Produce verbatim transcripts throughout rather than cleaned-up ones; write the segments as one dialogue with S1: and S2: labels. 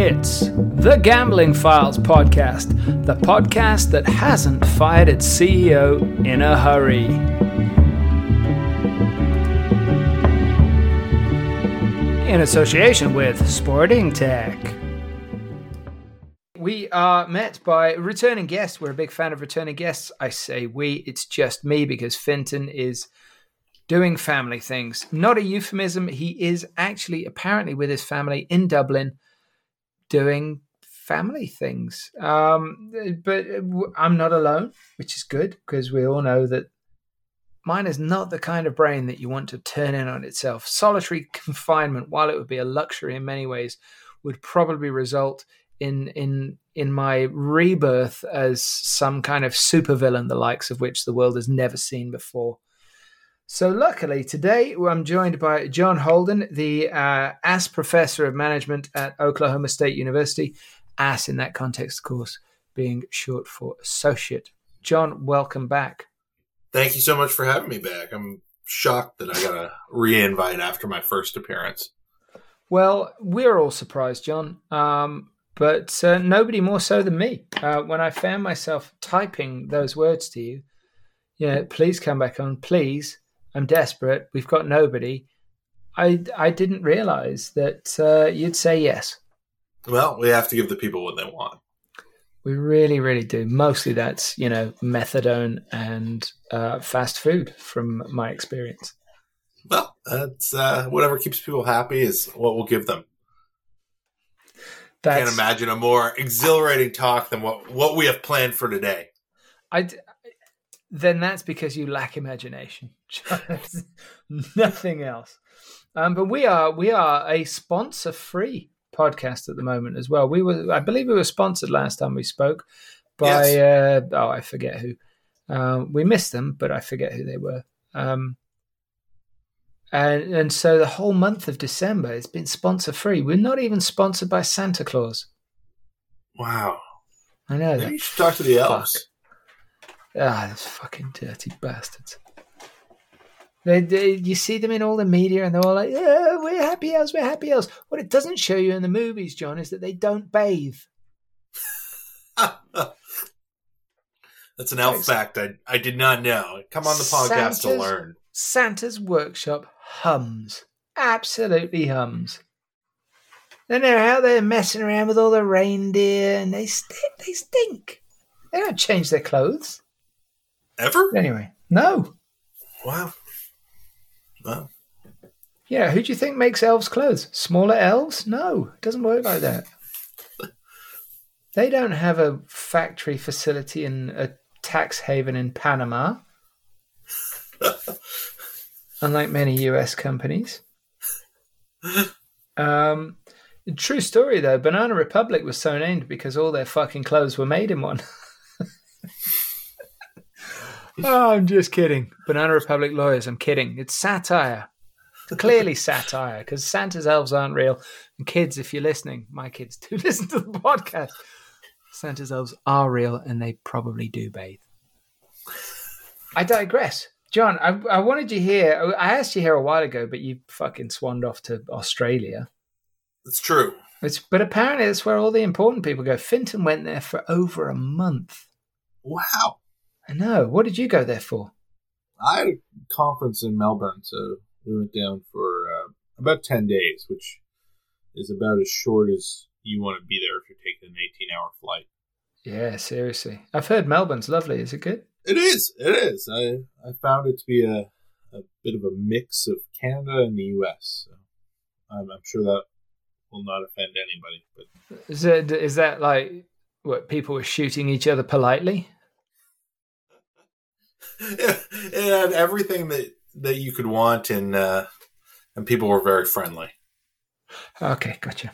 S1: It's the Gambling Files podcast, the podcast that hasn't fired its C E O in a hurry. In association with Sporting Tech. We are met by returning guests. We're a big fan of returning guests. I say we, it's just me because Fintan is doing family things. Not a euphemism. He is actually apparently with his family in Dublin doing family things. Um, but I'm not alone, which is good because we all know that mine is not the kind of brain that you want to turn in on itself. Solitary confinement, while it would be a luxury in many ways, would probably result in in in my rebirth as some kind of supervillain, the likes of which the world has never seen before. So luckily today I'm joined by John Holden, the uh, A S Professor of Management at Oklahoma State University. A S in that context, of course, being short for associate. John, welcome back.
S2: Thank you so much for having me back. I'm shocked that I got a re-invite after my first appearance.
S1: Well, we're all surprised, John, um, but uh, nobody more so than me. Uh, when I found myself typing those words to you, you know, please come back on, please. I'm desperate. We've got nobody. I, I didn't realize that uh, you'd say yes.
S2: Well, we have to give the people what they want.
S1: We really, really do. Mostly that's, you know, methadone and uh, fast food from my experience.
S2: Well, that's uh, whatever keeps people happy is what we'll give them. That's, Can't imagine a more exhilarating talk than what, what we have planned for today.
S1: I Then that's because you lack imagination. Nothing else. Um, but we are we are a sponsor-free podcast at the moment as well. We were, I believe, we were sponsored last time we spoke by yes. uh, oh, I forget who. Um, we missed them, but I forget who they were. Um, and and so the whole month of December has been sponsor-free. We're not even sponsored by Santa Claus.
S2: Wow.
S1: I know.
S2: Maybe you should talk to the elves.
S1: Ah, those fucking dirty bastards. They, they, you see them in all the media and they're all like, yeah, we're happy elves, we're happy elves. What it doesn't show you in the movies, John, is that they don't bathe.
S2: That's an elf fact I, I did not know. Come on the podcast Santa's, to learn.
S1: Santa's workshop hums. Absolutely hums. And they're out there messing around with all the reindeer and they stink. They stink. They don't change their clothes.
S2: Ever?
S1: Anyway, no.
S2: Wow. Wow.
S1: Yeah, who do you think makes elves' clothes? Smaller elves? No, it doesn't work like that. They don't have a factory facility in a tax haven in Panama, unlike many U S companies. Um, true story, though, Banana Republic was so named because all their fucking clothes were made in one. Oh, I'm just kidding. Banana Republic lawyers, I'm kidding. It's satire. It's clearly satire because Santa's elves aren't real. And kids, if you're listening, my kids do listen to the podcast. Santa's elves are real and they probably do bathe. I digress. John, I, I wanted you here. I asked you here a while ago, but you fucking swanned off to Australia.
S2: That's true.
S1: It's, but apparently that's where all the important people go. Fintan went there for over a month.
S2: Wow.
S1: I know. What did you go there for?
S2: I had a conference in Melbourne, so we went down for uh, about ten days, which is about as short as you want to be there if you're taking an eighteen-hour flight.
S1: Yeah, seriously. I've heard Melbourne's lovely. Is it good?
S2: It is. It is. I, I found it to be a, a bit of a mix of Canada and the U S. So I'm, I'm sure that will not offend anybody. But
S1: is it, is that like what people were shooting each other politely?
S2: It, it had everything that, that you could want, and uh, and people were very friendly.
S1: Okay, gotcha.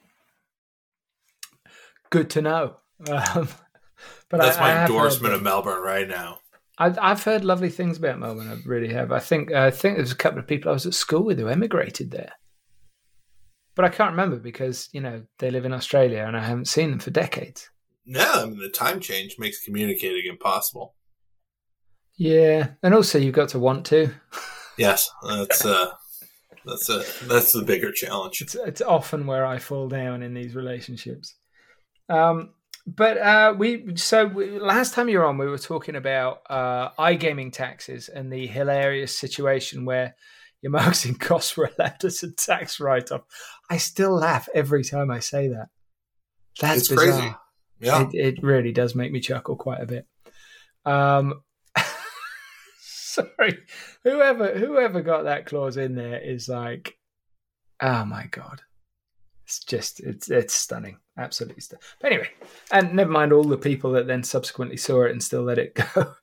S1: Good to know. Um, but
S2: That's
S1: I,
S2: my
S1: I
S2: endorsement of Melbourne right now.
S1: I've, I've heard lovely things about Melbourne. I really have. I think I think there's a couple of people I was at school with who emigrated there, but I can't remember because you know they live in Australia and I haven't seen them for decades.
S2: No, I mean the time change makes communicating impossible.
S1: Yeah, and also you've got to want to.
S2: Yes, that's uh, That's a that's the bigger challenge.
S1: It's, it's often where I fall down in these relationships. Um, but uh, we so we, last time you were on, we were talking about uh, iGaming taxes and the hilarious situation where your marketing costs were allowed as a tax write-off. I still laugh every time I say that. That's
S2: it's
S1: bizarre.
S2: crazy. Yeah,
S1: it, it really does make me chuckle quite a bit. Um, sorry, whoever whoever got that clause in there is like, oh my god, it's just it's it's stunning, absolutely stunning. But anyway, and never mind all the people that then subsequently saw it and still let it go.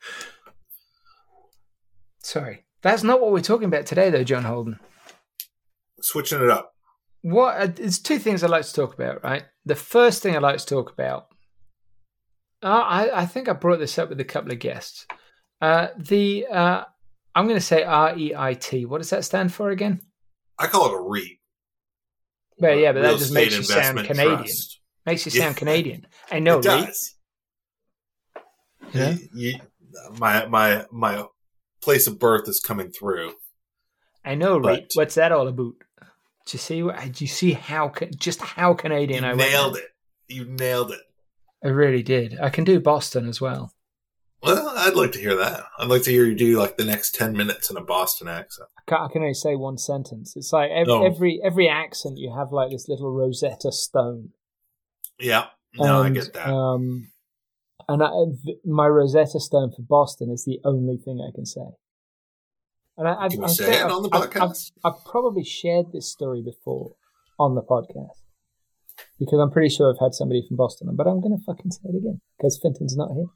S1: Sorry, that's not what we're talking about today, though, John Holden.
S2: Switching it up.
S1: What? There's two things I'd like to talk about. Right, the first thing I'd like to talk about. Uh, I I think I brought this up with a couple of guests. Uh, the uh, I'm going to say R E I T. What does that stand for again?
S2: I call it a REIT.
S1: But yeah, but
S2: Real
S1: that just
S2: Estate
S1: makes you sound
S2: Investment
S1: Canadian.
S2: Trust.
S1: Makes you
S2: Yeah.
S1: sound Canadian. I know,
S2: It
S1: right?
S2: does.
S1: Yeah.
S2: You- you- my my my place of birth is coming through.
S1: I know, right?
S2: But-
S1: What's that all about? Do you see? what- Do you see how ca- just how Canadian
S2: You
S1: I
S2: nailed
S1: went?
S2: it. You nailed it.
S1: I really did. I can do Boston as well.
S2: Well, I'd like to hear that. I'd like to hear you do like the next ten minutes in a Boston accent.
S1: I can, I can only say one sentence. It's like every,
S2: No.
S1: every every accent you have like this little Rosetta Stone.
S2: Yeah, no,
S1: And,
S2: I get that.
S1: Um, and I, th- my Rosetta Stone for Boston is the only thing I can say. And I,
S2: Can
S1: I,
S2: you
S1: I
S2: say
S1: think
S2: it
S1: I've-
S2: on the
S1: I've-
S2: podcast?
S1: I've, I've probably shared this story before on the podcast because I'm pretty sure I've had somebody from Boston on, but I'm going to fucking say it again because Finton's not here.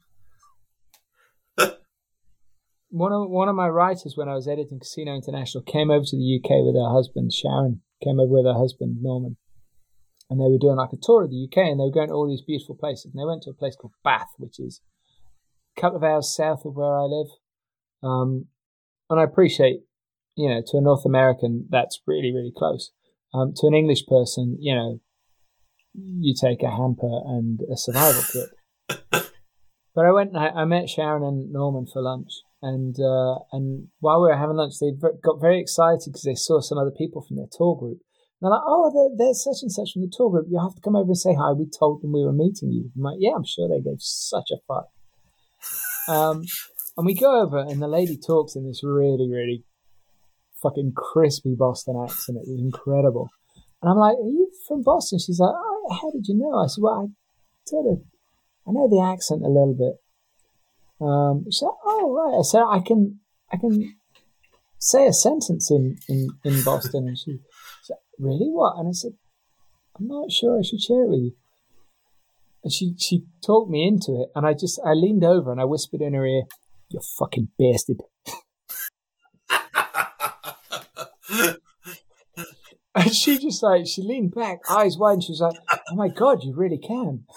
S1: One of one of my writers, when I was editing Casino International, came over to the U K with her husband, Sharon, came over with her husband, Norman. And they were doing like a tour of the U K and they were going to all these beautiful places. And they went to a place called Bath, which is a couple of hours south of where I live. Um, and I appreciate, you know, to a North American, that's really, really close. Um, to an English person, you know, you take a hamper and a survival kit. But I went and I, I met Sharon and Norman for lunch. And uh, and while we were having lunch, they got very excited because they saw some other people from their tour group. And they're like, oh, they're, they're such and such from the tour group. You have to come over and say hi. We told them we were meeting you. I'm like, yeah, I'm sure they gave such a fuck. Um, and we go over and the lady talks in this really, really fucking crispy Boston accent. It was incredible. And I'm like, are you from Boston? She's like, oh, how did you know? I said, well, I sort of, I know the accent a little bit. Um, she said, oh, right. I said, I can, I can say a sentence in, in, in Boston. And she said, really? What? And I said, I'm not sure I should share it with you. And she, she talked me into it. And I just, I leaned over and I whispered in her ear, you fucking bastard. And she just like, she leaned back, eyes wide, and she was like, oh my God, you really can.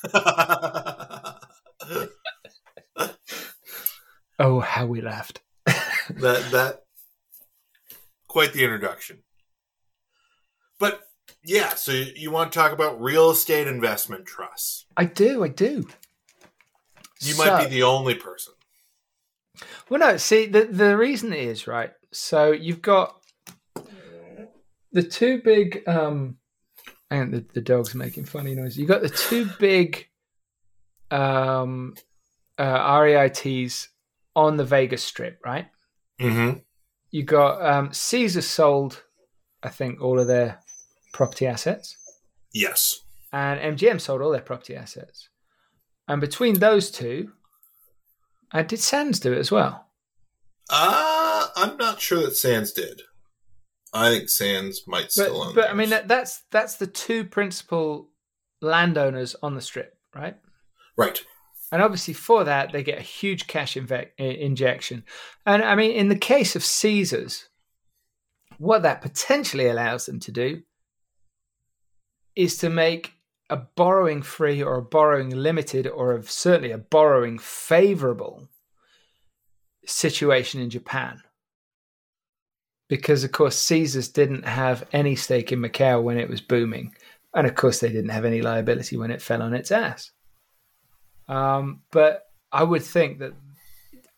S1: Oh, how we laughed.
S2: that that quite the introduction. But yeah, so you, you want to talk about real estate investment trusts.
S1: I do, I do.
S2: You
S1: So-
S2: might be the only person.
S1: Well, no, see, the, the reason is, right, so you've got the two big, um, and the, the dog's making funny noises. You've got the two big um, uh, R E I Ts on the Vegas Strip, right?
S2: Mm-hmm.
S1: You got um, Caesar sold, I think, all of their property assets,
S2: Yes.
S1: and M G M sold all their property assets. And between those two, uh, did Sands do it as well?
S2: Uh, I'm not sure that Sands did. I think Sands might
S1: But,
S2: still own
S1: but I mean,
S2: theirs.
S1: that, that's that's the two principal landowners on the Strip, right?
S2: Right.
S1: And obviously for that, they get a huge cash inve- injection. And I mean, in the case of Caesars, what that potentially allows them to do is to make a borrowing free or a borrowing limited or a, certainly a borrowing favorable situation in Japan. Because, of course, Caesars didn't have any stake in Macau when it was booming. And, of course, they didn't have any liability when it fell on its ass. Um, but I would think that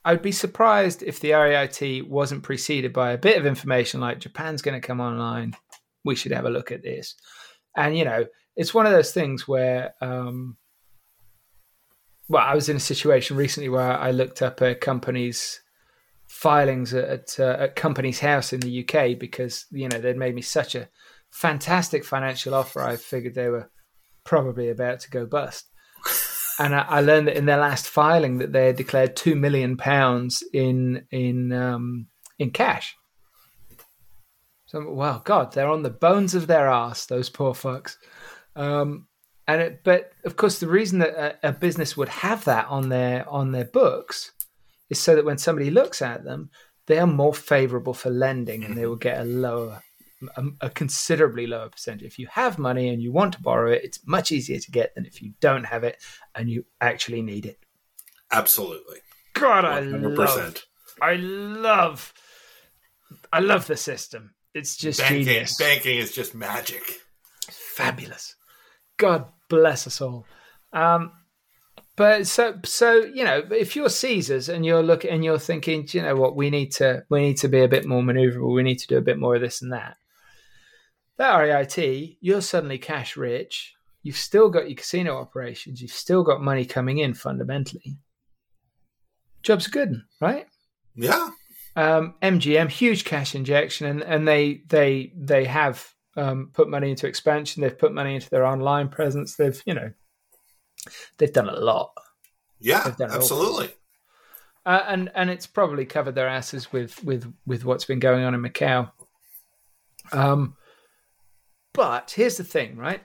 S1: I'd be surprised if the R E I T wasn't preceded by a bit of information like Japan's going to come online. We should have a look at this. And, you know, it's one of those things where, um, well, I was in a situation recently where I looked up a company's filings at, uh, at Companies House in the U K because, you know, they'd made me such a fantastic financial offer. I figured they were probably about to go bust. And I, I learned that in their last filing that they had declared two million pounds in in um, in cash. So, well, God, they're on the bones of their arse, those poor fucks. Um, and it, but of course, the reason that a, a business would have that on their on their books is so that when somebody looks at them, they are more favourable for lending, and they will get a lower. A, a considerably lower percentage. If you have money and you want to borrow it, it's much easier to get than if you don't have it and you actually need it.
S2: Absolutely.
S1: God, I love, I love, I love the system. It's just
S2: banking,
S1: genius.
S2: Banking is just magic.
S1: Fabulous. God bless us all. Um, but so, so you know, if you're Caesars and you're looking and you're thinking, do you know what, we need to, we need to be a bit more maneuverable. We need to do a bit more of this and that. That R E I T, you're suddenly cash rich. You've still got your casino operations. You've still got money coming in fundamentally. Job's good, right?
S2: Yeah.
S1: Um, M G M, huge cash injection, and, and they they they have um, put money into expansion. They've put money into their online presence. They've you know they've done a lot.
S2: Yeah, absolutely.
S1: Uh, and and it's probably covered their asses with with with what's been going on in Macau. Um. But here's the thing, right?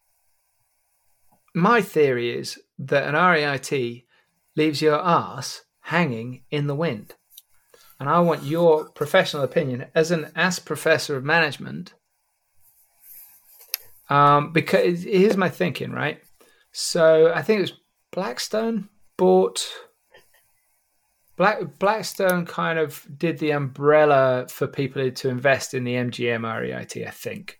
S1: My theory is that an R E I T leaves your ass hanging in the wind. And I want your professional opinion as an ass professor of management. Um, because here's my thinking, right? So I think it was Blackstone bought... Black, Blackstone kind of did the umbrella for people to invest in the M G M R E I T, I think.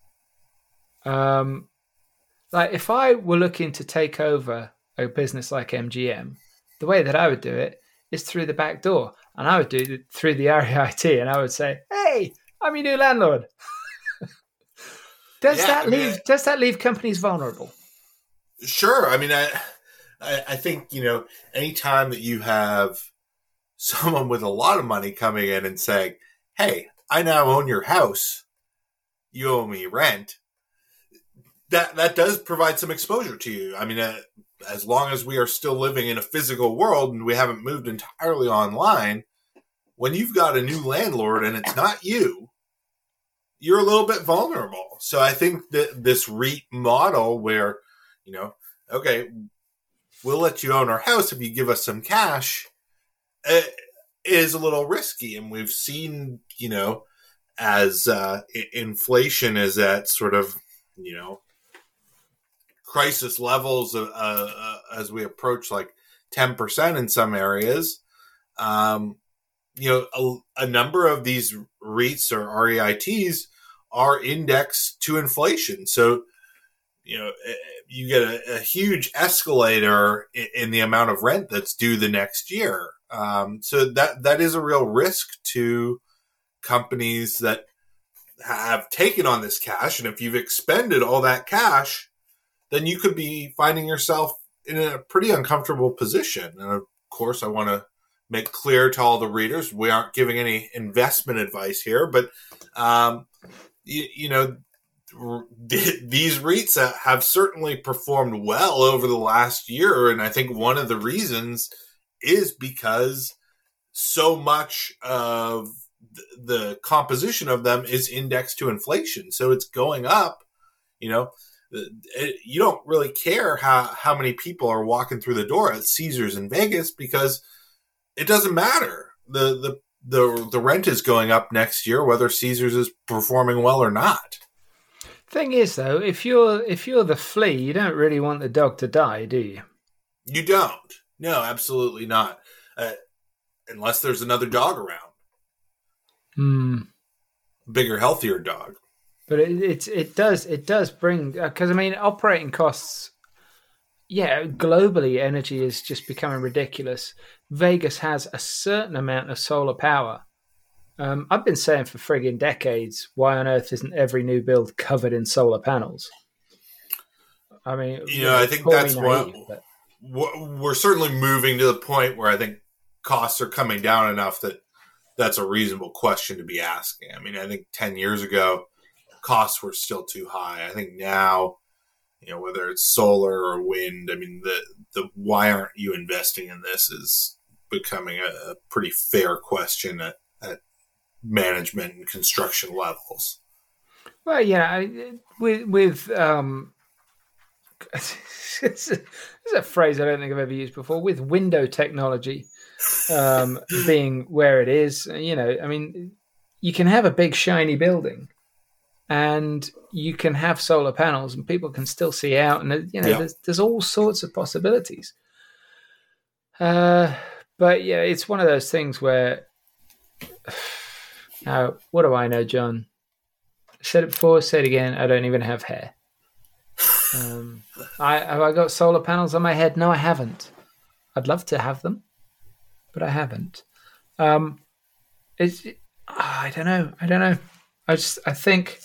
S1: Um, like if I were looking to take over a business like M G M, the way that I would do it is through the back door, and I would do it through the R E I T, and I would say, "Hey, I'm your new landlord." does yeah, that I mean, leave I, Does that leave companies vulnerable?
S2: Sure. I mean, I, I, I think you know, anytime that you have someone with a lot of money coming in and saying, "Hey, I now own your house. You owe me rent." That that does provide some exposure to you. I mean, uh, as long as we are still living in a physical world and we haven't moved entirely online, when you've got a new landlord and it's not you, you're a little bit vulnerable. So I think that this REIT model where, you know, okay, we'll let you own our house if you give us some cash, uh, is a little risky. And we've seen, you know, as uh, inflation is at sort of, you know, crisis levels uh, uh, as we approach like ten percent in some areas. Um, you know, a, a number of these REITs or R E I Ts are indexed to inflation. So, you know, you get a, a huge escalator in, in the amount of rent that's due the next year. Um, so that that is a real risk to companies that have taken on this cash. And if you've expended all that cash, then you could be finding yourself in a pretty uncomfortable position. And of course, I want to make clear to all the readers, we aren't giving any investment advice here, but, um, you, you know, th- these REITs have certainly performed well over the last year. And I think one of the reasons is because so much of th- the composition of them is indexed to inflation. So it's going up, you know. You don't really care how, how many people are walking through the door at Caesars in Vegas because it doesn't matter. The, the, the, the rent is going up next year, whether Caesars is performing well or not.
S1: Thing is though, if you're, if you're the flea, you don't really want the dog to die, do you?
S2: You don't. No, absolutely not. Uh, unless there's another dog around.
S1: Hmm.
S2: Bigger, healthier dog.
S1: But it, it it does it does bring because uh, I mean operating costs yeah, globally, energy is just becoming ridiculous. Vegas has a certain amount of solar power. Um, I've been saying for friggin' decades, why on earth isn't every new build covered in solar panels? I mean,
S2: You know, I think
S1: call me
S2: that's what,
S1: naive, but
S2: what we're certainly moving to the point where I think costs are coming down enough that that's a reasonable question to be asking. I mean, I think ten years ago, costs were still too high. I think now, you know, whether it's solar or wind, I mean, the, the why aren't you investing in this is becoming a, a pretty fair question at, at management and construction levels.
S1: Well, yeah, I- with with um, it's, a, it's a phrase I don't think I've ever used before. With window technology um, being where it is, you know, I mean, you can have a big shiny building, and you can have solar panels, and people can still see out, and you know,
S2: Yeah.
S1: there's there's all sorts of possibilities. Uh, but yeah, it's one of those things where. Now, what do I know, John? I said it before, said it again. I don't even have hair. Um, I have I got solar panels on my head? No, I haven't. I'd love to have them, but I haven't. Um, it's I don't know. I don't know. I just I think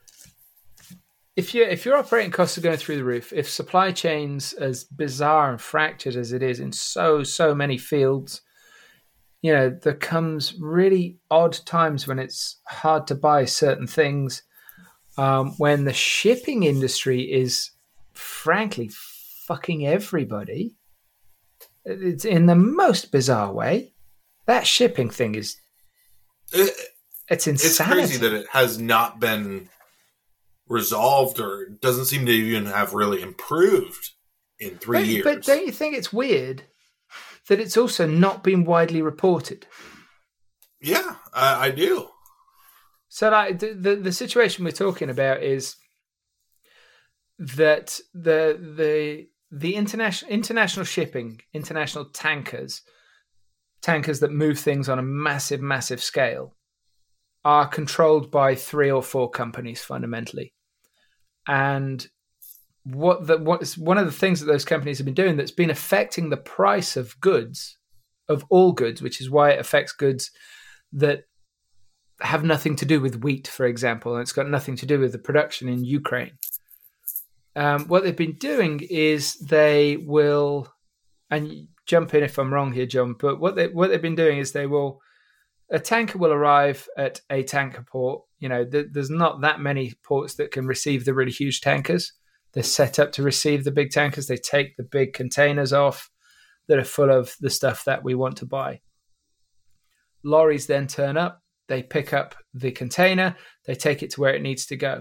S1: if you if your operating costs are going through the roof, if supply chains as bizarre and fractured as it is in so so many fields. You know, there comes really odd times when it's hard to buy certain things, um, when the shipping industry is, frankly, fucking everybody. It's in the most bizarre way. That shipping thing is,
S2: It,
S1: it's
S2: it's
S1: insanity.
S2: crazy that it has not been resolved or doesn't seem to even have really improved in three
S1: but,
S2: years.
S1: But don't you think it's weird that it's also not been widely reported?
S2: Yeah, I, I do.
S1: So, like the, the the situation we're talking about is that the the the international international shipping, international tankers, tankers that move things on a massive, massive scale, are controlled by three or four companies fundamentally, and what the what's one of the things that those companies have been doing that's been affecting the price of goods, of all goods, which is why it affects goods that have nothing to do with wheat, for example, and it's got nothing to do with the production in Ukraine. Um, what they've been doing is they will, and jump in if I'm wrong here, John, but what they what they've been doing is they will, a tanker will arrive at a tanker port. You know, th- there's not that many ports that can receive the really huge tankers. They're set up to receive the big tankers. They take the big containers off that are full of the stuff that we want to buy. Lorries then turn up. They pick up the container. They take it to where it needs to go.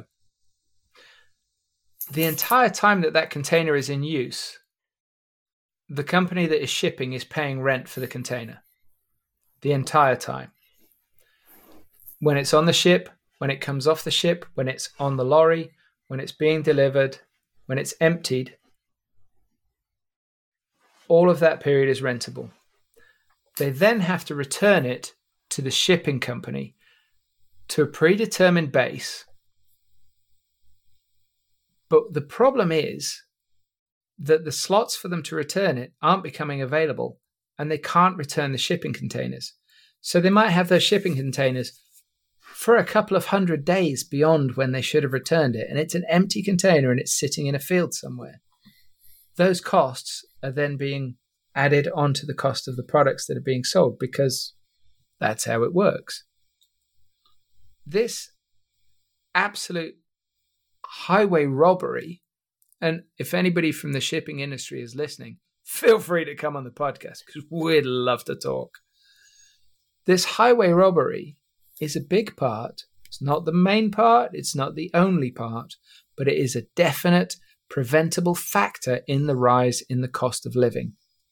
S1: The entire time that that container is in use, the company that is shipping is paying rent for the container. The entire time. When it's on the ship, when it comes off the ship, when it's on the lorry, when it's being delivered, when it's emptied, all of that period is rentable. They then have to return it to the shipping company to a predetermined base. But the problem is that the slots for them to return it aren't becoming available, and they can't return the shipping containers. So they might have those shipping containers for a couple of hundred days beyond when they should have returned it, and it's an empty container and it's sitting in a field somewhere. Those costs are then being added onto the cost of the products that are being sold because that's how it works. This absolute highway robbery, and if anybody from the shipping industry is listening, feel free to come on the podcast because we'd love to talk. This highway robbery is a big part. It's not the main part. It's not the only part, but it is a definite preventable factor in the rise in the cost of living.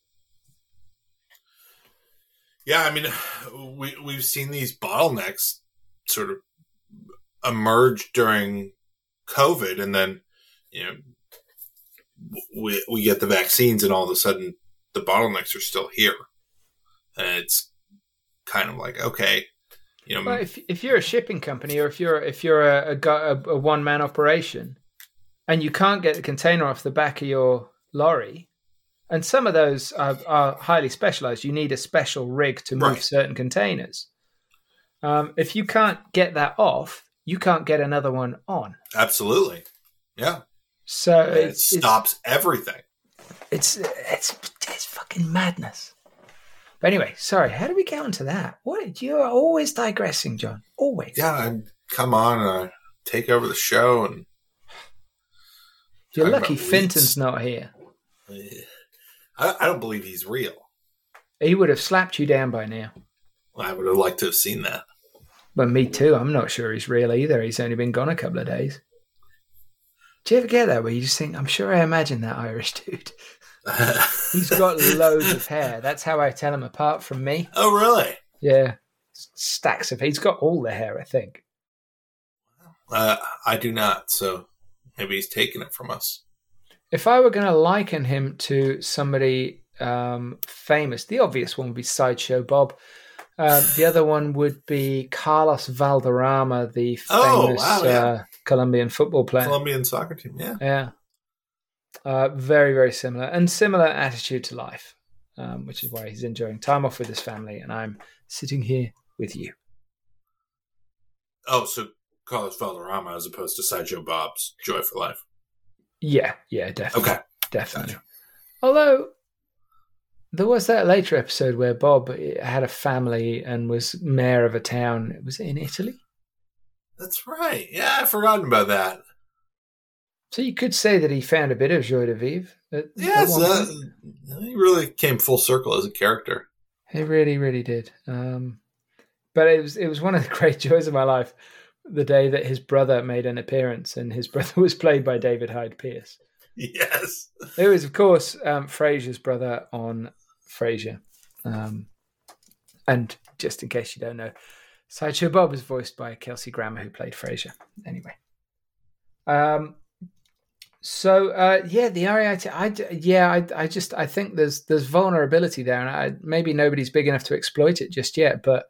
S2: Yeah, I mean, we, we've seen these bottlenecks sort of emerge during COVID, and then, you know, we, we get the vaccines, and all of a sudden the bottlenecks are still here. And it's kind of like, okay, you know,
S1: well, if if you're a shipping company, or if you're if you're a, a, a one man operation, and you can't get the container off the back of your lorry, and some of those are, are highly specialized. You need a special rig to move
S2: Right. certain
S1: containers. Um, if you can't get that off, you can't get another one on.
S2: Absolutely. Yeah.
S1: So
S2: And it
S1: it's,
S2: stops everything.
S1: It's, it's it's it's fucking madness. But anyway, sorry. How do we get onto that? What you're always digressing, John. Always.
S2: Yeah, and come on, uh, take over the show and.
S1: You're
S2: talk
S1: lucky
S2: about
S1: Finton's
S2: leaks.
S1: not here.
S2: I, I don't believe he's real.
S1: He would have slapped you down by now.
S2: I would have liked to have seen that.
S1: But me too. I'm not sure he's real either. He's only been gone a couple of days. Do you ever get that where you just think, I'm sure I imagine that Irish dude? He's got loads of hair. That's how I tell him apart from me.
S2: Oh, really?
S1: Yeah. Stacks of He's got all the hair, I think.
S2: Uh, I do not, so maybe he's taking it from us.
S1: If I were going to liken him to somebody um, famous, the obvious one would be Sideshow Bob. Um, the other one would be Carlos Valderrama, the famous
S2: Oh, wow, yeah.
S1: uh, Colombian football player.
S2: Colombian soccer team, yeah.
S1: Yeah. Uh, very, very similar. And similar attitude to life, um, which is why he's enjoying time off with his family, and I'm sitting here with you.
S2: Oh, so Carlos Valderrama as opposed to Sideshow Bob's Joy for Life.
S1: Yeah, yeah, definitely.
S2: Okay.
S1: Definitely.
S2: Gotcha.
S1: Although, there was that later episode where Bob had a family and was mayor of a town. Was it in Italy?
S2: That's right. Yeah, I've forgotten about that.
S1: So you could say that he found a bit of joie de vivre. At,
S2: Yes,
S1: at one
S2: uh,
S1: point.
S2: he really came full circle as a character.
S1: He really, really did. Um, but it was it was one of the great joys of my life, the day that his brother made an appearance, and his brother was played by David Hyde Pierce.
S2: Yes.
S1: It was, of course, um, Frasier's brother on Frasier. Um, and just in case you don't know, Sideshow Bob was voiced by Kelsey Grammer, who played Frasier. Anyway. Um, so, uh, yeah, the R E I T, I, yeah, I, I just, I think there's there's vulnerability there, and I, maybe nobody's big enough to exploit it just yet, but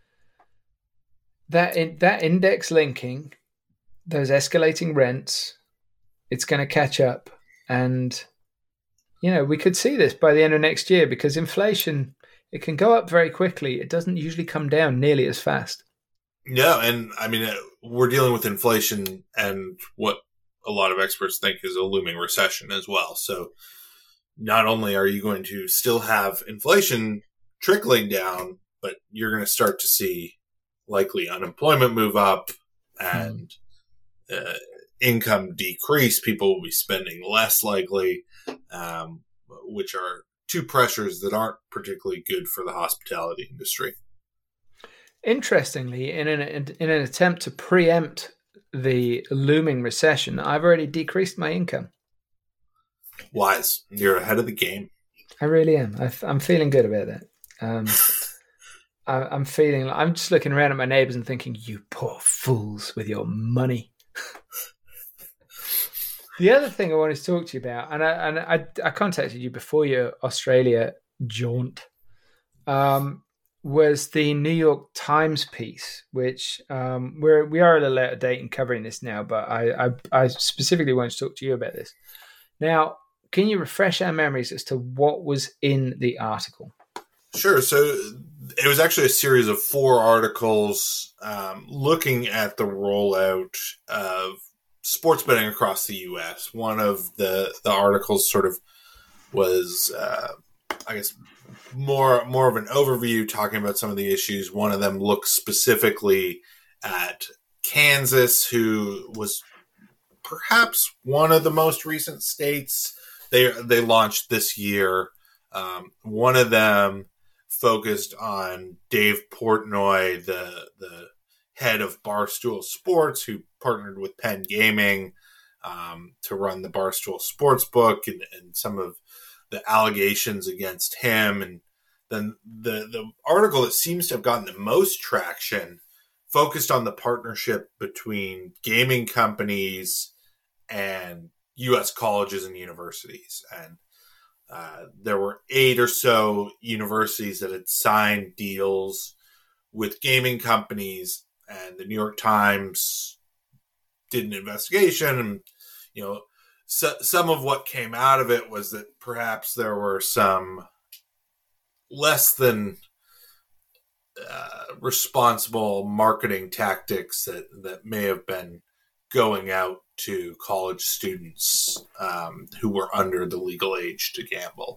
S1: that in, that index linking, those escalating rents, it's going to catch up. And, you know, we could see this by the end of next year, because inflation, it can go up very quickly. It doesn't usually come down nearly as fast.
S2: No, and I mean, uh, we're dealing with inflation and what a lot of experts think is a looming recession as well. So not only are you going to still have inflation trickling down, but you're going to start to see likely unemployment move up and uh, income decrease. People will be spending less likely, um, which are two pressures that aren't particularly good for the hospitality industry.
S1: Interestingly, in an in an attempt to preempt the looming recession, I've already decreased my income.
S2: Wise. You're ahead of the game.
S1: I really am. I, I'm feeling good about that. Um, I, I'm feeling like I'm just looking around at my neighbors and thinking, you poor fools with your money. The other thing I wanted to talk to you about, and I and I, I contacted you before your Australia jaunt, um, was the New York Times piece, which um, we're we are a little out of date in covering this now, but I, I I specifically wanted to talk to you about this. Now, can you refresh our memories as to what was in the article?
S2: Sure. So it was actually a series of four articles um, looking at the rollout of sports betting across the U S. One of the, the articles sort of was, uh, I guess, more more of an overview talking about some of the issues. One of them looked specifically at Kansas, who was perhaps one of the most recent states. They they launched this year. Um, one of them focused on Dave Portnoy, the the head of Barstool Sports, who partnered with Penn Gaming um, to run the Barstool Sportsbook, and, and some of the allegations against him. And then the the article that seems to have gotten the most traction focused on the partnership between gaming companies and U S colleges and universities. And uh, there were eight or so universities that had signed deals with gaming companies, and the New York Times did an investigation and, you know, so, some of what came out of it was that perhaps there were some less than uh, responsible marketing tactics that, that may have been going out to college students um, who were under the legal age to gamble.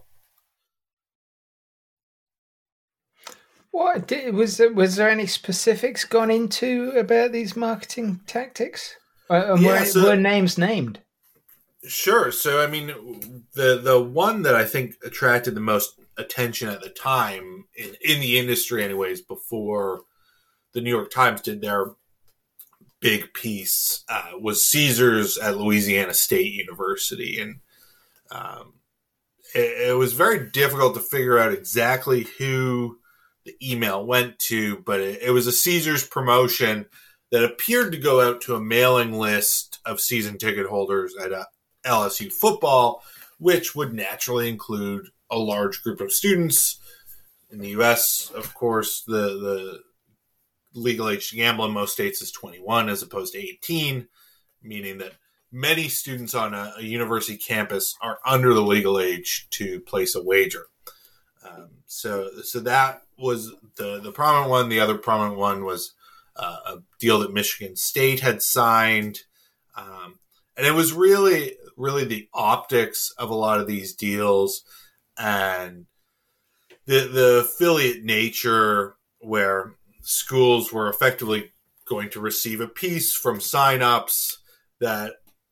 S1: What did, was there, was there any specifics gone into about these marketing tactics? Uh, and yeah, were, so, were names named?
S2: Sure. So, I mean, the the one that I think attracted the most attention at the time in, in the industry, anyways, before the New York Times did their big piece, uh, was Caesars at Louisiana State University, and um, it, it was very difficult to figure out exactly who the email went to, but it, it was a Caesars promotion that appeared to go out to a mailing list of season ticket holders at uh, L S U football, which would naturally include a large group of students. In the U S, of course, the, the legal age to gamble in most states is twenty-one as opposed to eighteen, meaning that many students on a, a university campus are under the legal age to place a wager. Um, so, so that was the, the prominent one. The other prominent one was uh, a deal that Michigan State had signed. Um, and it was really, really the optics of a lot of these deals and the, the affiliate nature where schools were effectively going to receive a piece from signups that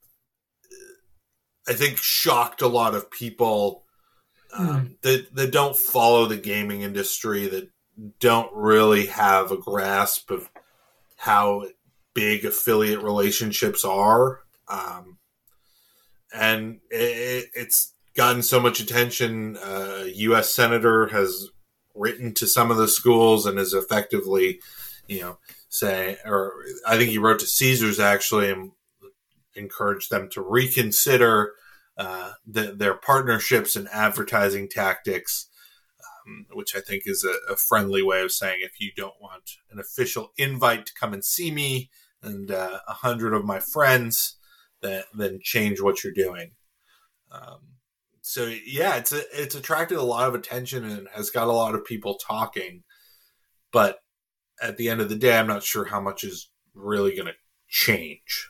S2: I think shocked a lot of people um, mm. that, that don't follow the gaming industry, that don't really have a grasp of how big affiliate relationships are. Um, and it, it's gotten so much attention. Uh, a U S senator has written to some of the schools and is effectively, you know, say, or I think he wrote to Caesars actually and encouraged them to reconsider uh, the, their partnerships and advertising tactics, um, which I think is a, a friendly way of saying if you don't want an official invite to come and see me and uh, a hundred of my friends, that, then change what you're doing. Um, so yeah, it's a, it's attracted a lot of attention and has got a lot of people talking, but at the end of the day, I'm not sure how much is really going to change.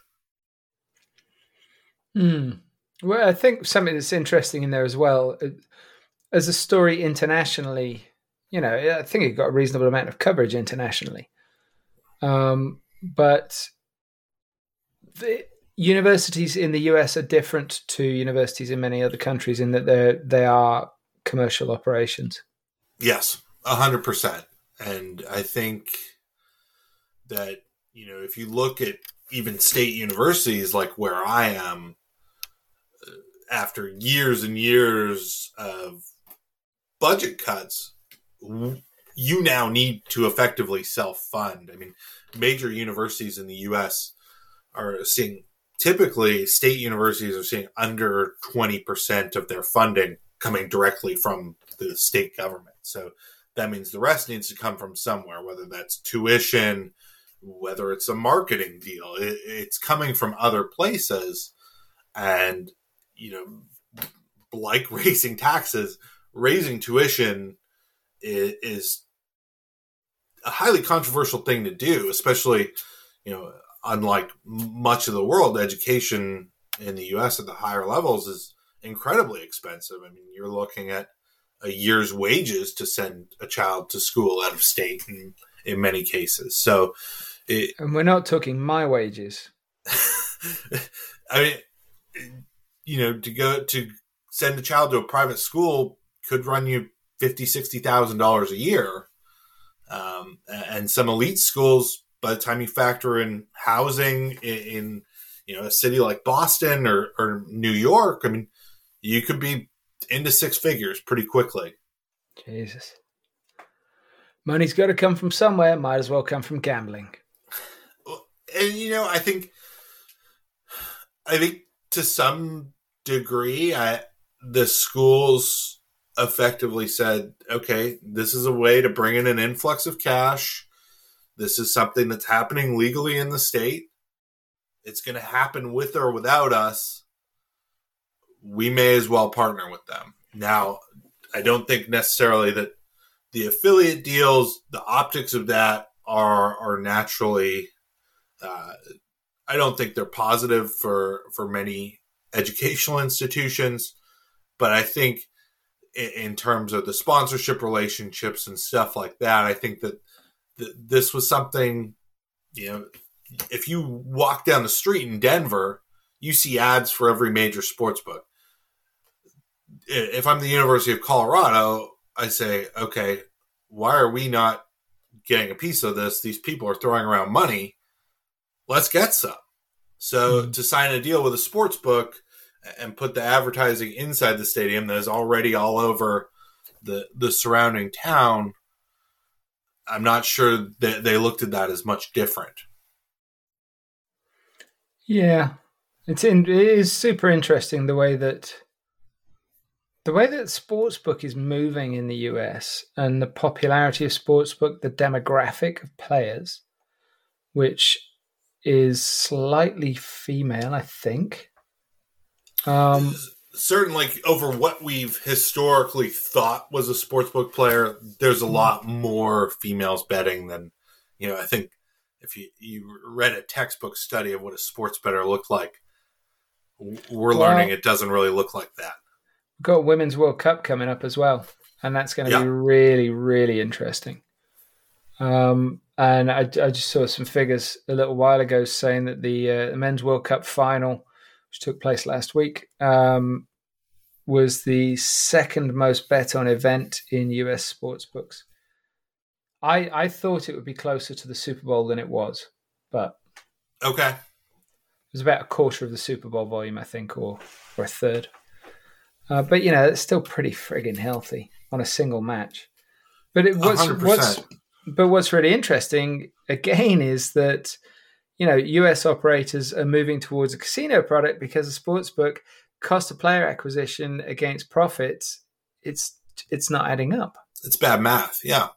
S1: Hmm. Well, I think something that's interesting in there as well, as a story internationally, you know, I think it got a reasonable amount of coverage internationally. Um, but the universities in the U S are different to universities in many other countries in that they they are commercial operations.
S2: Yes, a hundred percent. And I think that, you know, if you look at even state universities like where I am, after years and years of budget cuts, you now need to effectively self-fund. I mean, major universities in the U S are seeing, typically state universities are seeing under twenty percent of their funding coming directly from the state government. So that means the rest needs to come from somewhere, whether that's tuition, whether it's a marketing deal. It, it's coming from other places. And, you know, like raising taxes, raising tuition is, is a highly controversial thing to do, especially, you know, unlike much of the world, education in the U S at the higher levels is incredibly expensive. I mean, you're looking at a year's wages to send a child to school out of state in, in many cases. So, it,
S1: and we're not talking my wages.
S2: I mean, you know, to go to send a child to a private school could run you fifty, sixty thousand dollars a year. Um, and some elite schools, by the time you factor in housing in, in you know, a city like Boston or, or New York, I mean, you could be into six figures pretty quickly.
S1: Jesus. Money's got to come from somewhere. Might as well come from gambling.
S2: And, you know, I think, I think to some degree, I, the schools effectively said, okay, this is a way to bring in an influx of cash. This is something that's happening legally in the state. It's going to happen with or without us. we may as well partner with them. Now, I don't think necessarily that the affiliate deals, the optics of that are are naturally, uh, I don't think they're positive for, for many educational institutions, but I think in, in terms of the sponsorship relationships and stuff like that, I think that th- this was something, you know, if you walk down the street in Denver, you see ads for every major sports book. If I'm the University of Colorado, I say, okay, why are we not getting a piece of this? These people are throwing around money. Let's get some. So mm-hmm. to sign a deal with a sports book and put the advertising inside the stadium that is already all over the the surrounding town, I'm not sure that they looked at that as much different.
S1: Yeah, it's in, it is super interesting the way that the way that sportsbook is moving in the U S and the popularity of sportsbook, the demographic of players, which is slightly female, I think. Um,
S2: Certainly, over what we've historically thought was a sportsbook player, there's a lot more females betting than, you know, I think if you, you read a textbook study of what a sports bettor looked like, we're well, learning it doesn't really look like that.
S1: We've got a Women's World Cup coming up as well, and that's going to yeah. be really, really interesting. Um, and I, I just saw some figures a little while ago saying that the, uh, the Men's World Cup final, which took place last week, um, was the second most bet on event in U S sports books. I, I thought it would be closer to the Super Bowl than it was, but
S2: okay,
S1: it was about a quarter of the Super Bowl volume, I think, or or a third. Uh, but you know, it's still pretty friggin' healthy on a single match. But it was what's but what's really interesting again is that, you know, U S operators are moving towards a casino product because a sportsbook cost of player acquisition against profits, it's it's not adding up.
S2: It's bad math, yeah.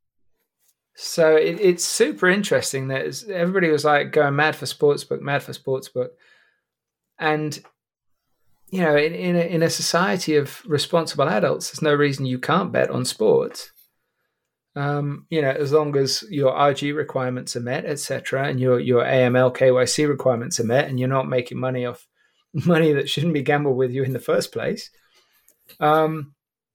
S1: So it, it's super interesting that everybody was like going mad for sportsbook, mad for sportsbook, and you know, in in a, in a society of responsible adults, there's no reason you can't bet on sports. Um, you know, as long as your R G requirements are met, et cetera, and your your A M L K Y C requirements are met, and you're not making money off money that shouldn't be gambled with you in the first place. Um,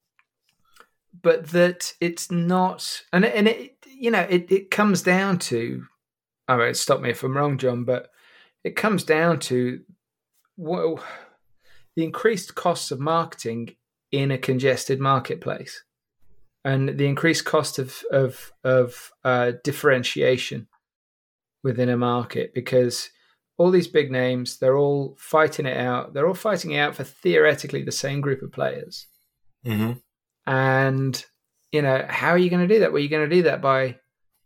S1: but that it's not, and and it, you know, it it comes down to, I mean, stop me if I'm wrong, John, but it comes down to well, the increased costs of marketing in a congested marketplace. And the increased cost of of, of uh, differentiation within a market, because all these big names, they're all fighting it out. They're all fighting it out for theoretically the same group of players.
S2: Mm-hmm.
S1: And, you know, how are you going to do that? Well, you're going to do that by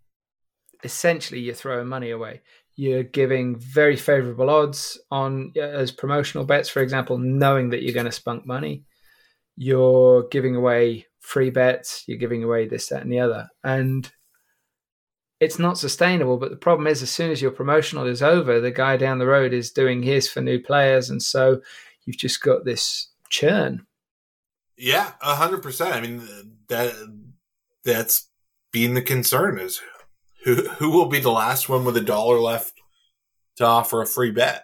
S1: essentially you're throwing money away. You're giving very favorable odds on as promotional bets, for example, knowing that you're going to spunk money. You're giving away free bets, you're giving away this, that, and the other. And it's not sustainable. But the problem is, as soon as your promotional is over, the guy down the road is doing his for new players. And so you've just got this churn.
S2: Yeah, a hundred percent. I mean, that that's been the concern is who, who will be the last one with a dollar left to offer a free bet?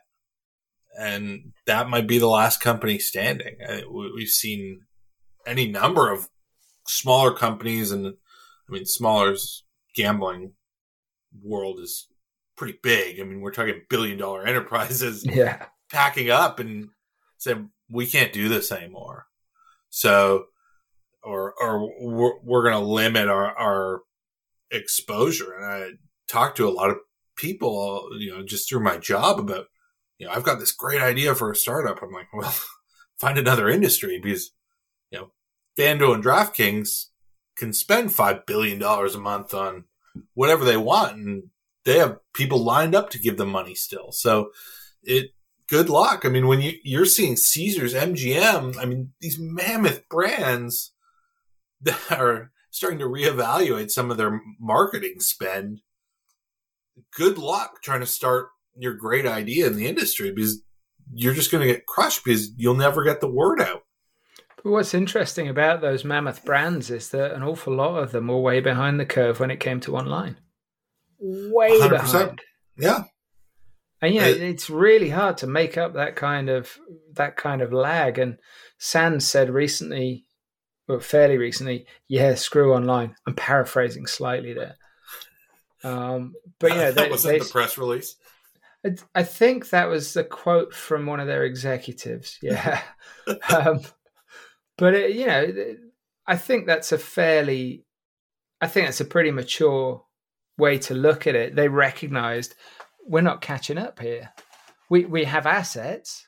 S2: And that might be the last company standing. We've seen any number of smaller companies, and I mean, smaller gambling world is pretty big. I mean, we're talking billion dollar enterprises
S1: yeah.
S2: packing up and saying, we can't do this anymore. So, or, or we're, we're going to limit our, our exposure. And I talked to a lot of people, you know, just through my job about, you know, I've got this great idea for a startup. I'm like, well, find another industry, because, you know, FanDuel and DraftKings can spend five billion dollars a month on whatever they want, and they have people lined up to give them money still. So it, good luck. I mean, when you, you're seeing Caesars, M G M, I mean, these mammoth brands that are starting to reevaluate some of their marketing spend, good luck trying to start your great idea in the industry, because you're just going to get crushed because you'll never get the word out.
S1: But what's interesting about those mammoth brands is that an awful lot of them were way behind the curve when it came to online. Way one hundred percent behind.
S2: Yeah.
S1: And you know, it, it's really hard to make up that kind of that kind of lag. And Sands said recently, well, fairly recently, yeah, screw online. I'm paraphrasing slightly there. Um, but you know,
S2: that was in the press release.
S1: I, I think that was a quote from one of their executives. Yeah. um, but it, you know, I think that's a fairly, I think that's a pretty mature way to look at it. They recognized we're not catching up here. We we have assets,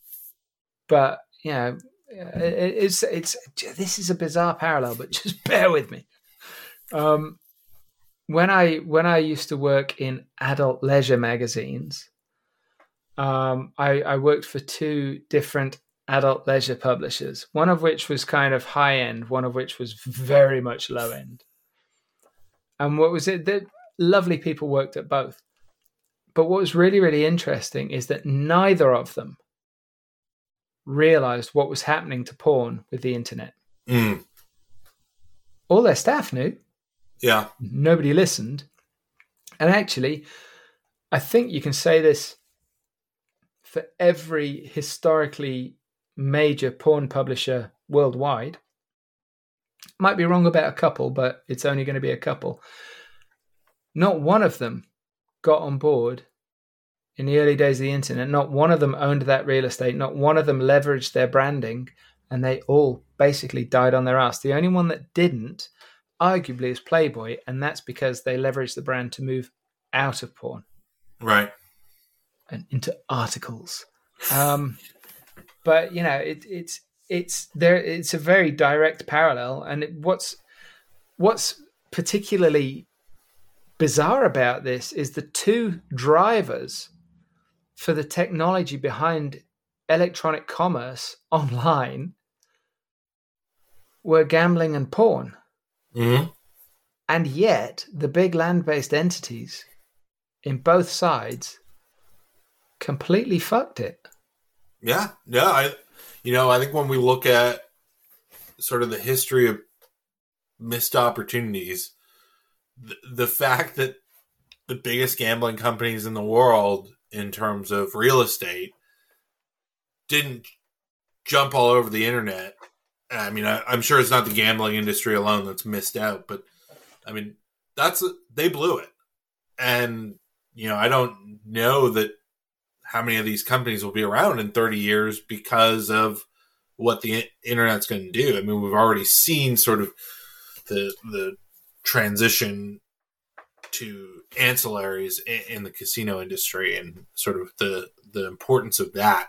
S1: but you know, it, it's it's this is a bizarre parallel. But just bear with me. Um, when I when I used to work in adult leisure magazines, um, I, I worked for two different adult leisure publishers. One of which was kind of high end. One of which was very much low end. And what was it? The lovely people worked at both. But what was really, really interesting is that neither of them realized what was happening to porn with the internet.
S2: Mm.
S1: All their staff knew.
S2: Yeah.
S1: Nobody listened. And actually, I think you can say this for every historically major porn publisher worldwide. Might be wrong about a couple, but it's only going to be a couple. Not one of them got on board in the early days of the internet. Not one of them owned that real estate. Not one of them leveraged their branding, and they all basically died on their ass. The only one that didn't, arguably, is Playboy, and that's because they leveraged the brand to move out of porn.
S2: Right.
S1: And into articles. Um, but, you know, it, it's it's there. It's a very direct parallel. And it, what's what's particularly bizarre about this is the two drivers for the technology behind electronic commerce online were gambling and porn.
S2: Mm-hmm.
S1: And yet the big land-based entities in both sides completely fucked it.
S2: Yeah. Yeah. I, you know, I think when we look at sort of the history of missed opportunities, the, the fact that the biggest gambling companies in the world in terms of real estate didn't jump all over the internet. I mean, I, I'm sure it's not the gambling industry alone that's missed out, but I mean, that's, they blew it. And, you know, I don't know that how many of these companies will be around in thirty years because of what the internet's going to do. I mean, we've already seen sort of the, the transition to ancillaries in the casino industry and sort of the, the importance of that.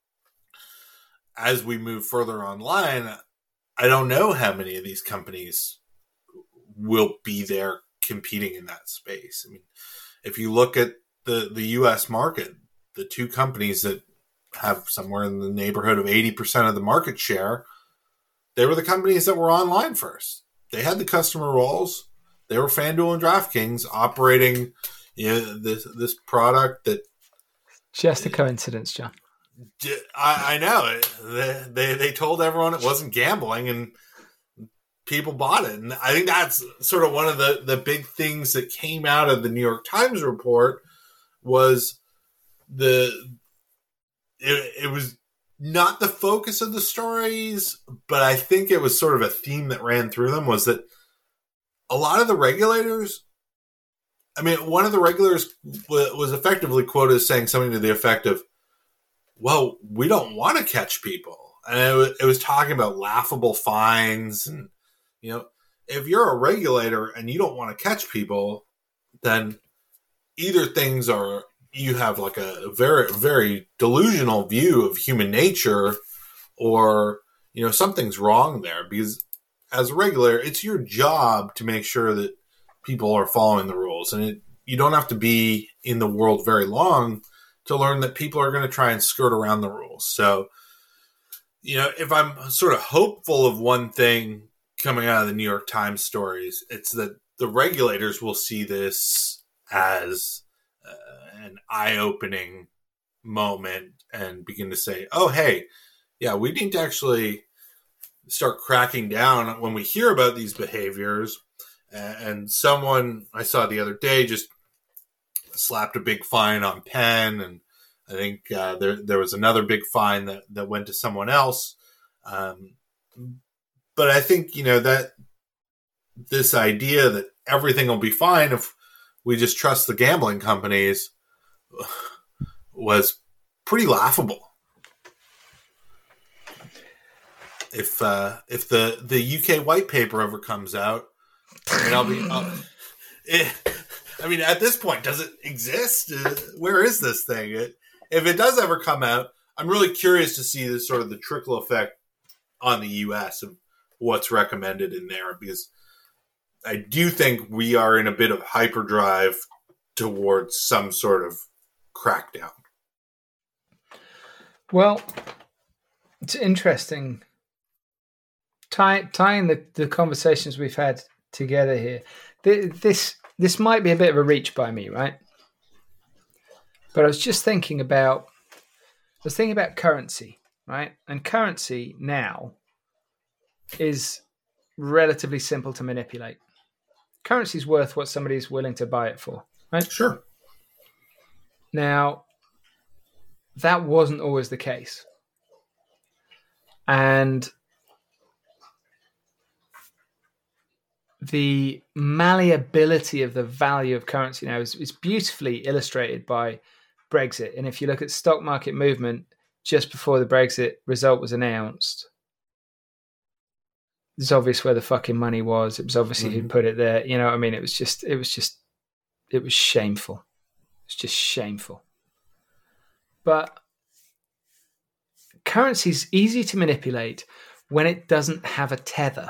S2: As we move further online, I don't know how many of these companies will be there competing in that space. I mean, if you look at the, the U S market, the two companies that have somewhere in the neighborhood of eighty percent of the market share, they were the companies that were online first. They had the customer roles. They were FanDuel and DraftKings operating, you know, this this product that
S1: just a coincidence, John.
S2: I, I know they, they they told everyone it wasn't gambling, and people bought it. And I think that's sort of one of the, the big things that came out of the New York Times report was the it, it was not the focus of the stories, but I think it was sort of a theme that ran through them was that a lot of the regulators, I mean, one of the regulators was effectively quoted as saying something to the effect of, well, we don't want to catch people. And it was, it was talking about laughable fines. And, you know, if you're a regulator and you don't want to catch people, then either things are, you have like a very, very delusional view of human nature, or, you know, something's wrong there. Because as a regulator, it's your job to make sure that people are following the rules. And it, you don't have to be in the world very long to learn that people are going to try and skirt around the rules. So, you know, if I'm sort of hopeful of one thing coming out of the New York Times stories, it's that the regulators will see this as uh, an eye-opening moment and begin to say, oh, hey, yeah, we need to actually start cracking down when we hear about these behaviors. And someone I saw the other day just slapped a big fine on Penn, and I think uh, there there was another big fine that, that went to someone else. Um, but I think, you know, that this idea that everything will be fine if we just trust the gambling companies was pretty laughable. If uh, if the, the U K white paper ever comes out, and I'll be, uh, it, I mean, at this point, does it exist? Uh, where is this thing? It, if it does ever come out, I'm really curious to see the sort of the trickle effect on the U S of what's recommended in there, because I do think we are in a bit of hyperdrive towards some sort of crackdown.
S1: Well, it's interesting. Tie, tying the, the conversations we've had together here, this this might be a bit of a reach by me, right? But I was just thinking about, I was thinking about currency, right? And currency now is relatively simple to manipulate. Currency is worth what somebody's willing to buy it for, right?
S2: Sure.
S1: Now, that wasn't always the case. And the malleability of the value of currency now is, is beautifully illustrated by Brexit. And if you look at stock market movement just before the Brexit result was announced, it's obvious where the fucking money was. It was obviously mm-hmm. who put it there. You know what I mean? It was just, it was just, it was shameful. It's just shameful. But currency is easy to manipulate when it doesn't have a tether.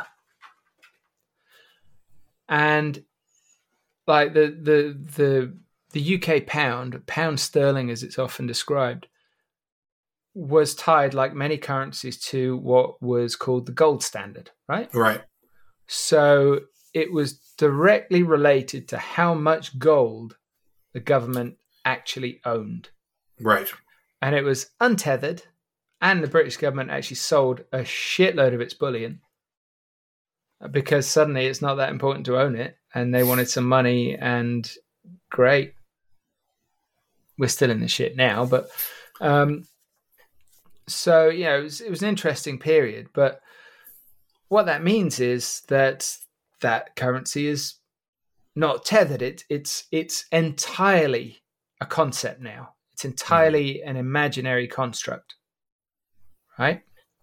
S1: And like the the the the U K pound, pound sterling as it's often described, was tied, like many currencies, to what was called the gold standard, right?
S2: Right.
S1: So it was directly related to how much gold the government actually owned.
S2: Right.
S1: And it was untethered, and the British government actually sold a shitload of its bullion because suddenly it's not that important to own it, and they wanted some money, and great. We're still in the shit now, but um, so, you know, it was, it was an interesting period, but what that means is that that currency is not tethered. It, it's, it's entirely a concept now. It's entirely an imaginary construct, right?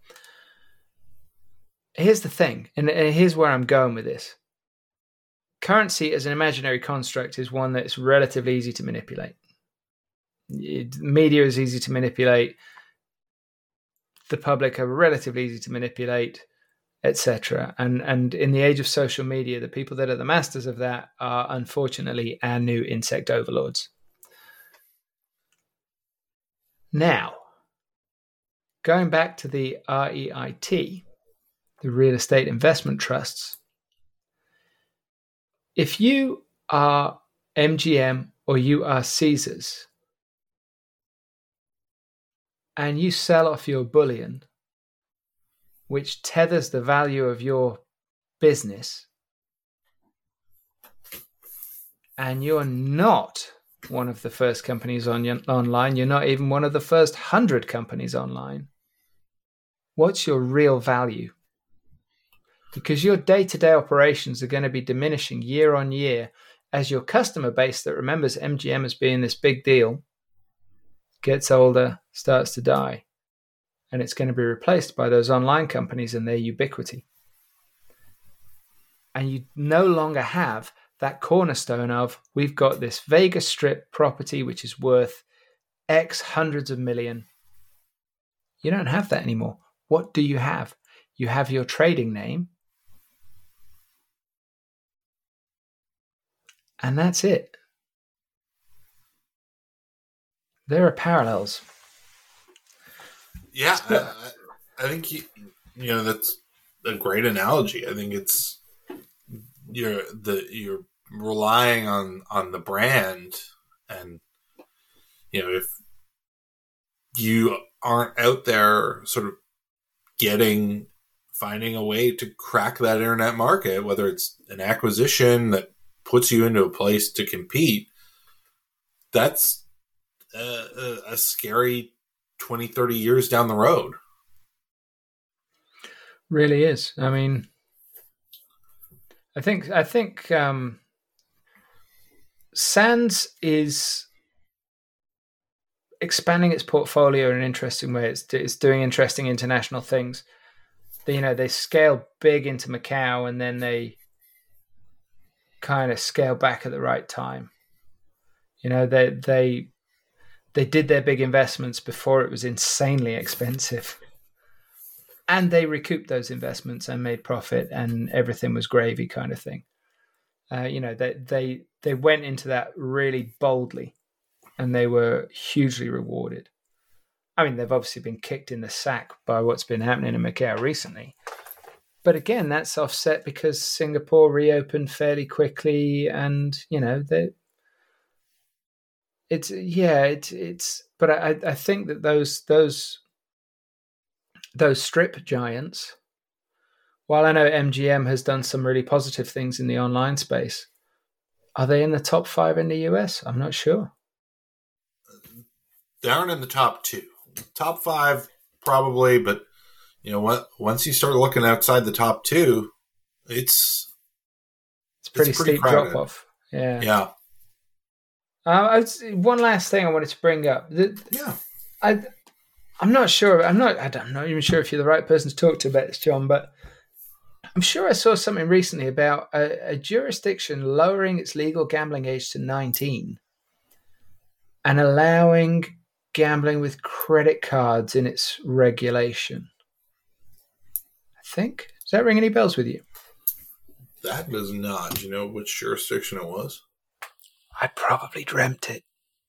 S1: Here's the thing, and here's where I'm going with this. Currency as an imaginary construct is one that's relatively easy to manipulate. It, media is easy to manipulate. The public are relatively easy to manipulate, et cetera. And and in the age of social media, the people that are the masters of that are unfortunately our new insect overlords. Now, going back to the R E I T, the real estate investment trusts, if you are M G M or you are Caesars and you sell off your bullion, which tethers the value of your business, and you're not one of the first companies on online, you're not even one of the first hundred companies online, what's your real value? Because your day-to-day operations are going to be diminishing year on year as your customer base that remembers M G M as being this big deal gets older, starts to die. And it's going to be replaced by those online companies and their ubiquity. And you no longer have that cornerstone of, we've got this Vegas Strip property which is worth X hundreds of million. You don't have that anymore. What do you have? You have your trading name. And that's it. There are parallels.
S2: Yeah, I, I think you, you know that's a great analogy. I think it's you're the you're relying on on the brand, and you know if you aren't out there sort of getting, finding a way to crack that internet market, whether it's an acquisition that puts you into a place to compete, that's a, a, a scary twenty, thirty years down the road.
S1: Really is. I mean, I think, I think, um, Sands is expanding its portfolio in an interesting way. It's, it's doing interesting international things. They, you know, they scale big into Macau and then they kind of scale back at the right time. You know, they they they did their big investments before it was insanely expensive, and they recouped those investments and made profit, and everything was gravy, kind of thing. Uh, you know, they they they went into that really boldly, and they were hugely rewarded. I mean, they've obviously been kicked in the sack by what's been happening in Macau recently. But again, that's offset because Singapore reopened fairly quickly, and you know, they, it's yeah, it's it's. But I I think that those those those strip giants, while I know M G M has done some really positive things in the online space, are they in the top five in the U S? I'm not sure.
S2: They aren't in the top two. Top five, probably, but you know what? Once you start looking outside the top two, it's
S1: it's pretty,
S2: it's pretty
S1: steep drop off. Yeah,
S2: yeah.
S1: Uh, was, one last thing I wanted to bring up. The,
S2: yeah,
S1: I, I'm not sure. I'm not. I'm not even sure if you're the right person to talk to about this, John. But I'm sure I saw something recently about a, a jurisdiction lowering its legal gambling age to nineteen and allowing gambling with credit cards in its regulation. I think. Does that ring any bells with you?
S2: That does not. Do you know which jurisdiction it was?
S1: I probably dreamt it.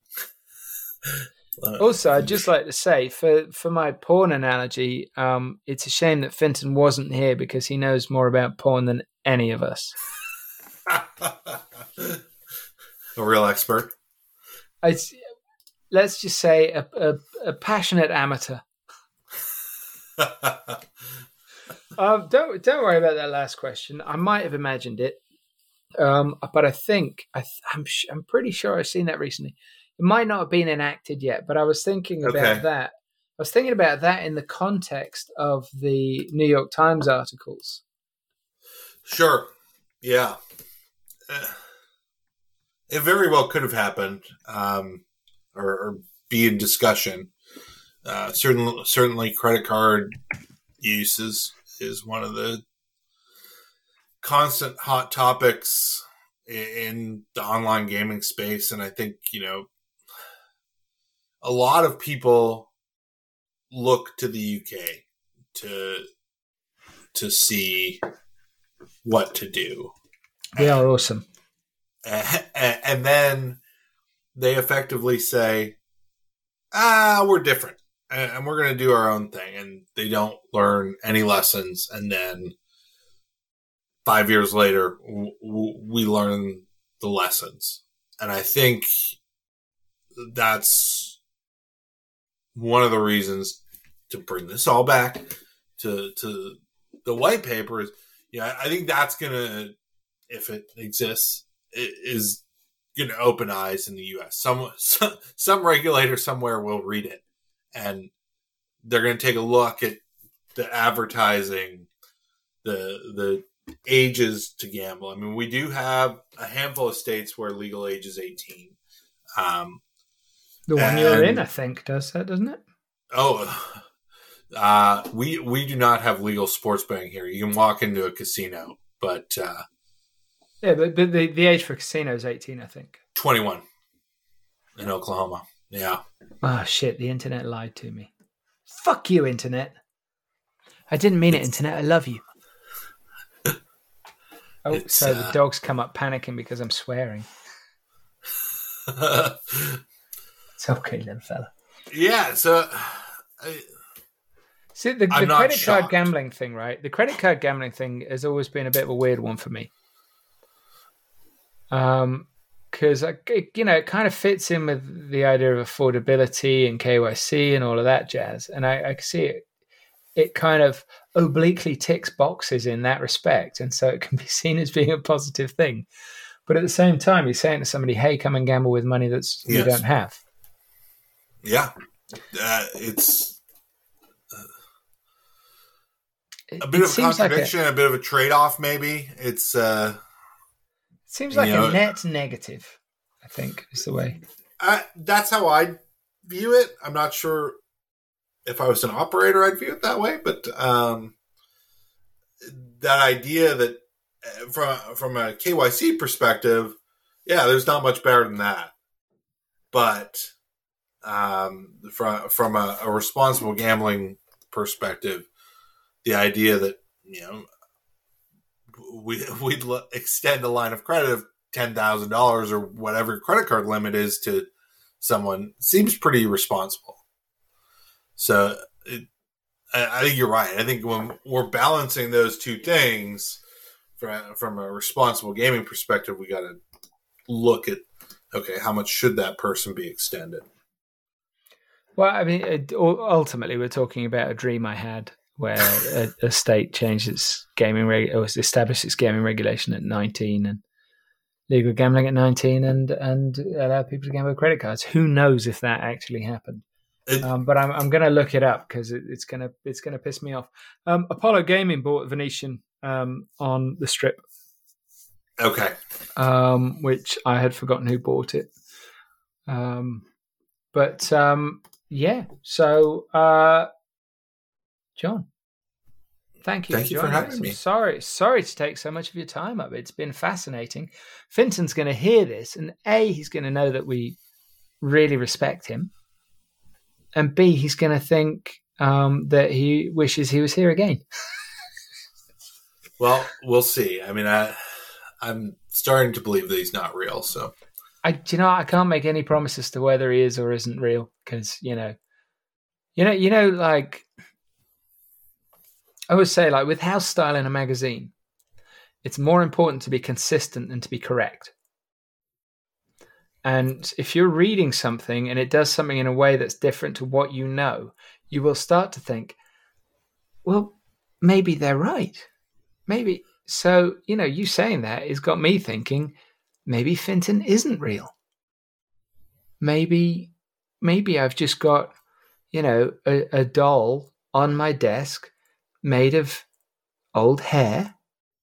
S1: Also, I'd just like to say, for, for my porn analogy, um, it's a shame that Finton wasn't here because he knows more about porn than any of us.
S2: A real expert.
S1: I, let's just say a, a, a passionate amateur. um, don't don't worry about that last question. I might have imagined it, um, but I think I th- I'm sh- I'm pretty sure I've seen that recently. It might not have been enacted yet, but I was thinking about
S2: okay.
S1: that. I was thinking about that in the context of the New York Times articles.
S2: Sure. Yeah. Uh, it very well could have happened, um, or, or be in discussion. Uh, certainly, certainly, credit card use is, is one of the constant hot topics in, in the online gaming space, and I think you know. A lot of people look to the U K to to see what to do.
S1: They are awesome.
S2: And, and then they effectively say, ah, we're different. And we're going to do our own thing. And they don't learn any lessons. And then five years later, we learn the lessons. And I think that's one of the reasons to bring this all back to to the white paper is, yeah, I think that's going to, if it exists, it is going to open eyes in the U S. Some, some, some regulator somewhere will read it and they're going to take a look at the advertising, the, the ages to gamble. I mean, we do have a handful of states where legal age is eighteen. Um,
S1: The one and, you're in, I think, does that, doesn't it?
S2: Oh, uh, we we do not have legal sports betting here. You can walk into a casino, but uh,
S1: yeah, but, but the the age for casino is eighteen, I think.
S2: twenty-one in Oklahoma. Yeah.
S1: Oh shit! The internet lied to me. Fuck you, internet. I didn't mean it, internet. I love you. Oh,
S2: it's,
S1: so
S2: uh,
S1: the dogs come up panicking because I'm swearing. It's okay, little fella.
S2: Yeah, so I,
S1: see the, the credit shocked. card gambling thing, right? The credit card gambling thing has always been a bit of a weird one for me. Um, because, you know, it kind of fits in with the idea of affordability and K Y C and all of that jazz. And I, I can see it. It kind of obliquely ticks boxes in that respect. And so it can be seen as being a positive thing. But at the same time, you're saying to somebody, hey, come and gamble with money that's yes. you don't have.
S2: Yeah. Uh, it's uh, a bit it of a contradiction, like a, a bit of a trade-off maybe. It's uh,
S1: it seems like know, a net negative, I think, is the way.
S2: Uh, that's how I view it. I'm not sure if I was an operator, I'd view it that way. But um, that idea that from, from a K Y C perspective, yeah, there's not much better than that. But um, from, from a, a responsible gambling perspective, the idea that, you know, we, we'd extend a line of credit of ten thousand dollars or whatever credit card limit is to someone seems pretty responsible. So it, I, I think you're right. I think when we're balancing those two things from, from a responsible gaming perspective, we got to look at, okay, how much should that person be extended?
S1: Well, I mean, it, ultimately, we're talking about a dream I had where a, a state changed its gaming reg- or established its gaming regulation at nineteen and legal gambling at nineteen and and allowed people to gamble with credit cards. Who knows if that actually happened? It, um, but I'm I'm going to look it up because it, it's gonna it's gonna piss me off. Um, Apollo Gaming bought Venetian um, on the Strip.
S2: Okay.
S1: Um, which I had forgotten who bought it. Um, but um, yeah. So, uh, John, thank you.
S2: Thank
S1: for
S2: you for having
S1: us.
S2: me.
S1: I'm sorry, sorry to take so much of your time up. It's been fascinating. Finton's going to hear this, and A, he's going to know that we really respect him. And B, he's going to think um, that he wishes he was here again.
S2: Well, we'll see. I mean, I, I'm starting to believe that he's not real. So,
S1: I, do you know, I can't make any promises to whether he is or isn't real because you know, you know, you know, like I would say, like with House Style in a magazine, it's more important to be consistent than to be correct. And if you're reading something and it does something in a way that's different to what you know, you will start to think, well, maybe they're right. Maybe. So, you know, you saying that has got me thinking, maybe Finton isn't real. Maybe, maybe I've just got, you know, a, a doll on my desk made of old hair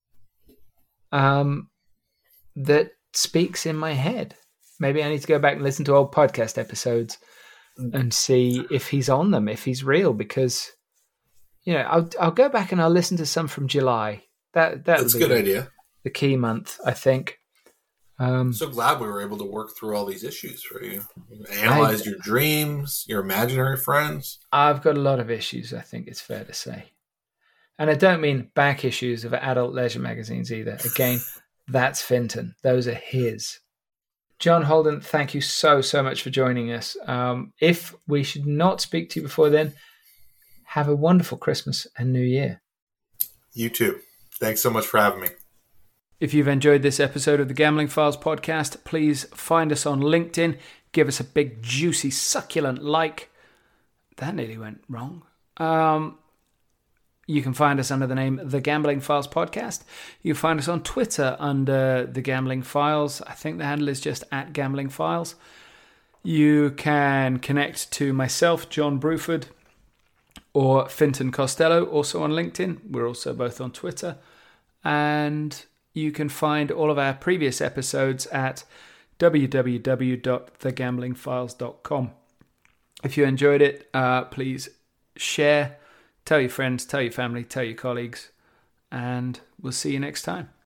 S1: um, that speaks in my head. Maybe I need to go back and listen to old podcast episodes and see if he's on them, if he's real, because, you know, I'll I'll go back and I'll listen to some from July. That
S2: That's a good idea.
S1: The key month, I think. Um,
S2: I'm so glad we were able to work through all these issues for you. you analyze I, your dreams, your imaginary friends.
S1: I've got a lot of issues, I think it's fair to say. And I don't mean back issues of adult leisure magazines either. Again, that's Finton. Those are his. John Holden, thank you so, so much for joining us. Um, if we should not speak to you before then, have a wonderful Christmas and New Year.
S2: You too. Thanks so much for having me.
S1: If you've enjoyed this episode of the Gambling Files podcast, please find us on LinkedIn. Give us a big, juicy, succulent like. That nearly went wrong. Um, you can find us under the name The Gambling Files Podcast. You can find us on Twitter under The Gambling Files. I think the handle is just at Gambling Files. You can connect to myself, John Bruford, or Finton Costello, also on LinkedIn. We're also both on Twitter. And you can find all of our previous episodes at w w w dot the gambling files dot com. If you enjoyed it, uh, please share, tell your friends, tell your family, tell your colleagues, and we'll see you next time.